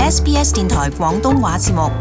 SBS 電台廣東話節目。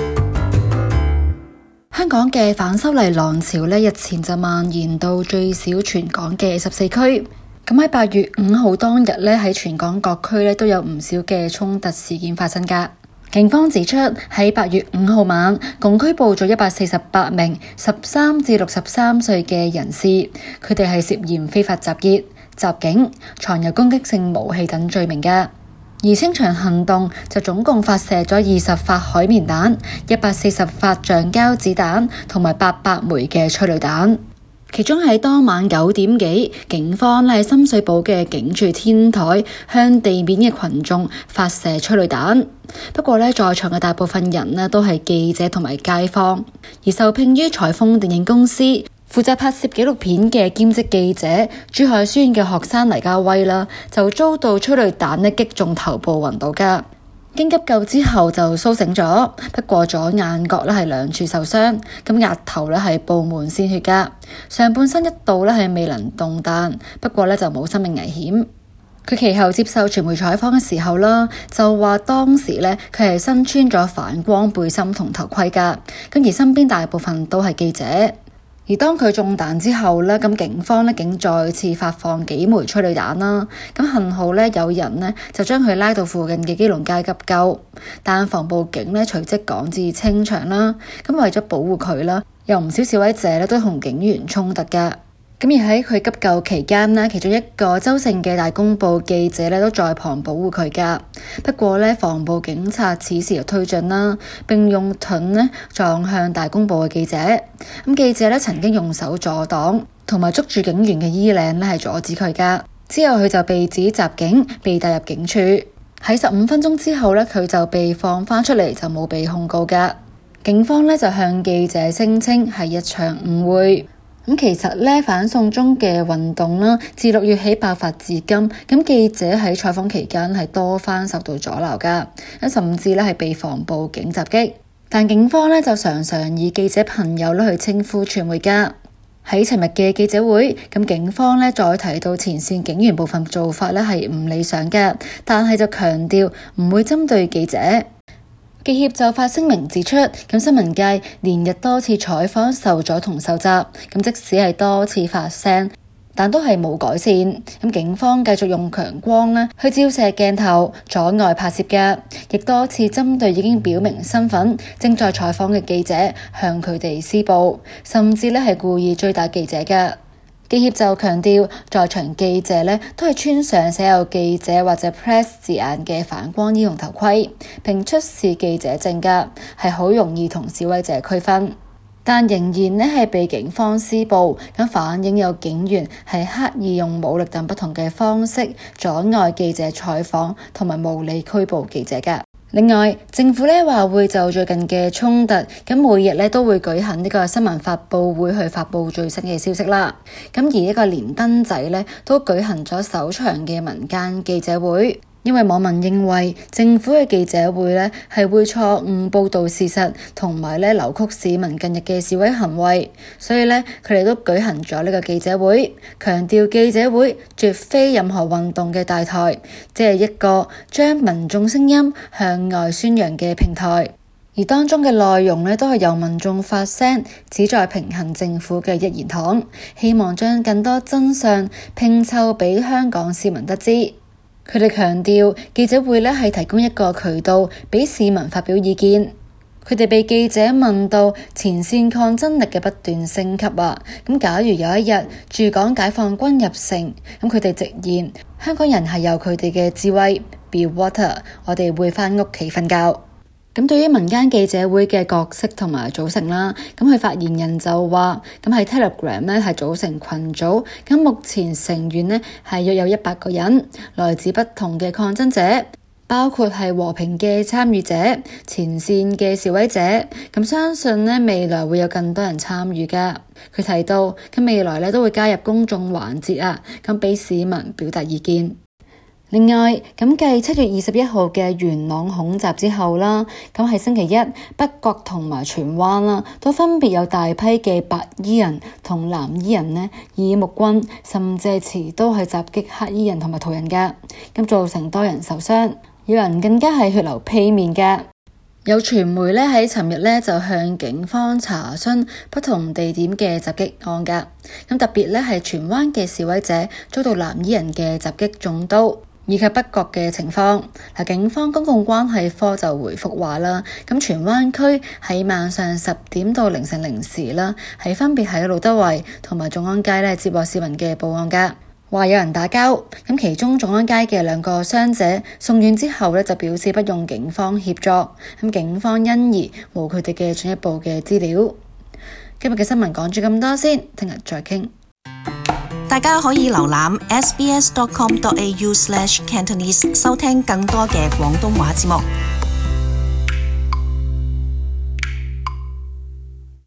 香港嘅反修例浪潮日前就蔓延到最少全港嘅14區。咁喺8月5號當日喺全港各區都有唔少嘅衝突事件發生㗎。警方指出，喺8月5號晚，共拘捕咗148名13至63歲嘅人士，佢哋係涉嫌非法集結、襲警、藏有攻擊性武器等罪名嘅。而清場行動就總共發射咗20發海綿彈、140發橡膠子彈同埋800枚嘅催淚彈。其中喺當晚9點幾，警方喺深水埗嘅警署天台向地面嘅群眾發射催淚彈。不過在場嘅大部分人都係記者同埋街坊。而受聘於采風電影公司負責拍攝紀錄片嘅兼職記者珠海書院嘅學生黎家威就遭到催淚彈擊中頭部暈倒㗎。經急救之後就甦醒咗，不過左眼角係兩處受傷，咁額頭係布滿鮮血㗎，上半身一度係未能動彈，不過就冇生命危險。佢其後接受傳媒採訪嘅時候就話當時佢係身穿咗反光背心同頭盔㗎，咁而身邊大部分都係記者。而當佢中彈之後咁警方竟再次發放幾枚催淚彈啦。咁幸好有人就將佢拉到附近嘅基隆街急救，但防暴警隨即趕至清場啦。咁為咗保護佢有唔少示威者都同警員衝突㗎。咁而喺佢急救期間其中一個周姓嘅大公報記者都在旁保護佢㗎。不過防暴警察此時又推進啦，並用盾撞向大公報嘅記者。咁記者曾經用手阻擋，同埋捉住警員嘅衣領係阻止佢㗎。之後佢就被指襲警，被帶入警署。喺15分鐘之後佢就被放返出嚟，就冇被控告㗎。警方就向記者聲稱係一場誤會。其實反送中嘅運動自6月起爆發至今，記者喺採訪期間係多番受到阻撓㗎，甚至係被防暴警襲擊。但警方就常常以記者朋友去稱呼傳媒㗎。喺尋日嘅記者會，警方再提到前線警員部分做法係唔理想嘅，但係就強調唔會針對記者。記協就發聲明指出，新聞界連日多次採訪受阻同受襲，即使係多次發聲，但都係冇改善。警方繼續用強光去照射鏡頭，阻礙拍攝嘅，亦多次針對已經表明身份正在採訪嘅記者向佢哋施暴，甚至係故意追打記者嘅。記協就強調，在場記者都係穿上寫有記者或者 press 字眼嘅反光衣同頭盔，並出示記者證㗎，係好容易同示威者區分。但仍然係被警方施暴，反映有警員係刻意用武力等不同嘅方式阻礙記者採訪，同埋無理拘捕記者㗎。另外，政府話會就最近嘅衝突，每日都會舉行呢個新聞發佈會去發佈最新嘅消息啦。而呢個連登仔都舉行咗首場嘅民間記者會。因為網民認為政府嘅記者會係會錯誤報導事實，同埋扭曲市民近日嘅示威行為，所以佢哋都舉行咗呢個記者會，強調記者會絕非任何運動嘅大台，只係一個將民眾聲音向外宣揚嘅平台。而當中嘅內容都係由民眾發聲，旨在平衡政府嘅一言堂，希望將更多真相拼湊俾香港市民得知。佢哋強調記者會係提供一個渠道俾市民發表意見。佢哋被記者問到前線抗爭力嘅不斷升級假如有一日駐港解放軍入城，佢哋直言香港人係有佢哋嘅智慧 ，be water， 我哋會返屋企瞓覺。對於民間記者會嘅角色同埋組成啦，佢發言人就話，喺 Telegram 係組成群組，目前成員係約有100個人，來自不同嘅抗爭者，包括係和平嘅參與者、前線嘅示威者，相信未來會有更多人參與㗎。佢提到，未來都會加入公眾環節俾市民表達意見。另外，繼7月21號嘅元朗恐襲之後啦，喺星期一，北角同埋荃灣都分別有大批嘅白衣人同藍衣人以木棍甚至係持刀去襲擊黑衣人同埋途人㗎，造成多人受傷。 有人更加係血流披面嘅。有傳媒咧喺尋日咧就向警方查詢不同地點嘅襲擊案㗎，咁特別咧係荃灣嘅示威者遭到藍衣人嘅襲擊中刀，以及北角嘅情況。警方公共關係科就回覆話啦，咁荃灣區喺晚上10點到凌晨0時啦，係分別喺路德圍同埋眾安街咧接獲市民嘅報案㗎。話有人打交，咁其中眾安街嘅2個傷者送院之後咧就表示不用警方協助，咁警方因而冇佢哋嘅進一步嘅資料。今日嘅新聞講住咁多先，聽日再傾。 大家可以瀏覽 sbs.com.au/cantonese 收聽更多嘅廣東話節目。